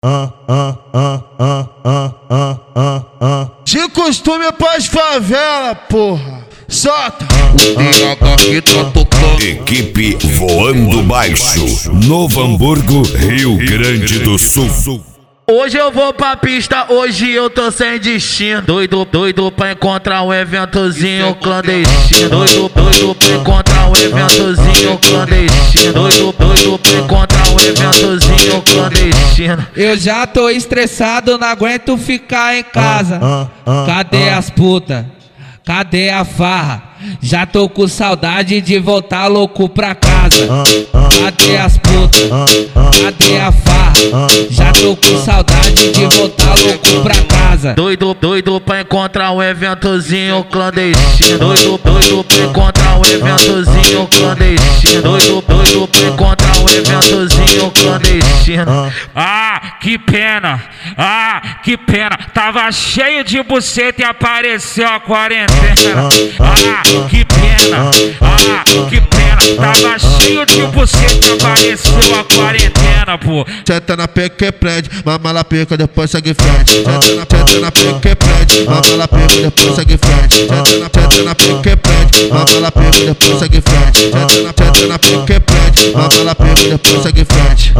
De costume pras favela, porra. Solta! O DH que tá tocando. Equipe Voando Baixo, Novo Hamburgo, Rio Grande do Sul. Hoje eu vou pra pista, hoje eu tô sem destino. Doido pra encontrar um eventozinho clandestino. Doido pra encontrar um eventozinho clandestino. Doido pra encontrar um eventozinho clandestino. Eu já tô estressado, não aguento ficar em casa. Cadê as putas? Cadê a farra? Já tô com saudade de voltar louco pra casa. Cadê as putas? Cadê a farra? Já tô com saudade de voltar louco pra casa. Doido pra encontrar um eventozinho clandestino. Doido pra encontrar um eventozinho clandestino. Doido pra encontrar um eventozinho clandestino. Ah, que pena, que pena. Tava cheio de buceta e apareceu a quarentena. Que pena, que pena. Tava cheio de buceta e apareceu a quarentena, pô. Senta na pica que prende, mama na pica, depois segue frente. Senta na pica que prende, mama na pica, depois segue frente. Senta na pica que prende, mama na pica, depois segue frente. Senta na pica que prende, mama na pica, depois segue frente.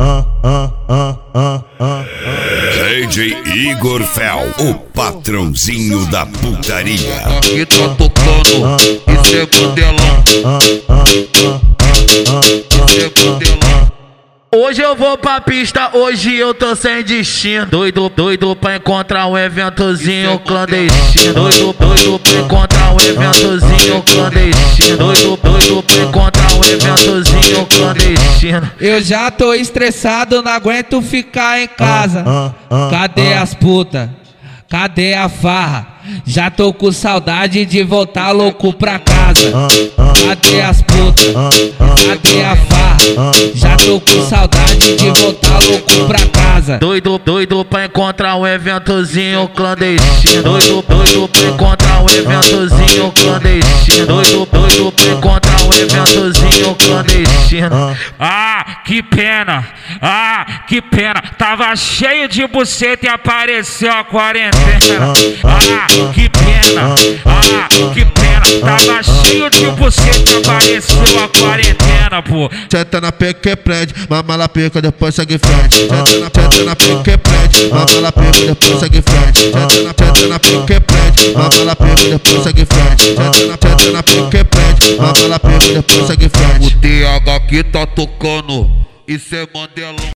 DJ Igor Fel, o patrãozinho da putaria. Que tá tocando. Isso é modelão. Isso é modelão. Hoje eu vou pra pista, hoje eu tô sem destino. Doido pra encontrar um eventozinho clandestino. Doido pra encontrar um eventozinho clandestino. Doido pra encontrar um eventozinho clandestino. Eu já tô estressado, não aguento ficar em casa. Cadê as putas? Cadê a farra? Já tô com saudade de voltar louco pra casa. Cadê as putas? Cadê a farra? Já tô com saudade de voltar louco pra casa. Doido pra encontrar um eventozinho clandestino. Doido pra encontrar um eventozinho clandestino. Doido pra encontrar um eventozinho clandestino. Que pena, que pena. Tava cheio de buceta e apareceu a quarentena. Que pena, que pena. Tava cheio de buceta e apareceu a quarentena, pô. Senta na pica que prende, mama na pica, depois segue frente. Senta na pica que prende, mama na pica, depois segue frente. Senta na pica que prende, mama na pica, depois segue frente. Senta na pica que prende, mama na pica, depois segue frente. O DH que tá tocando. Isso é modelão.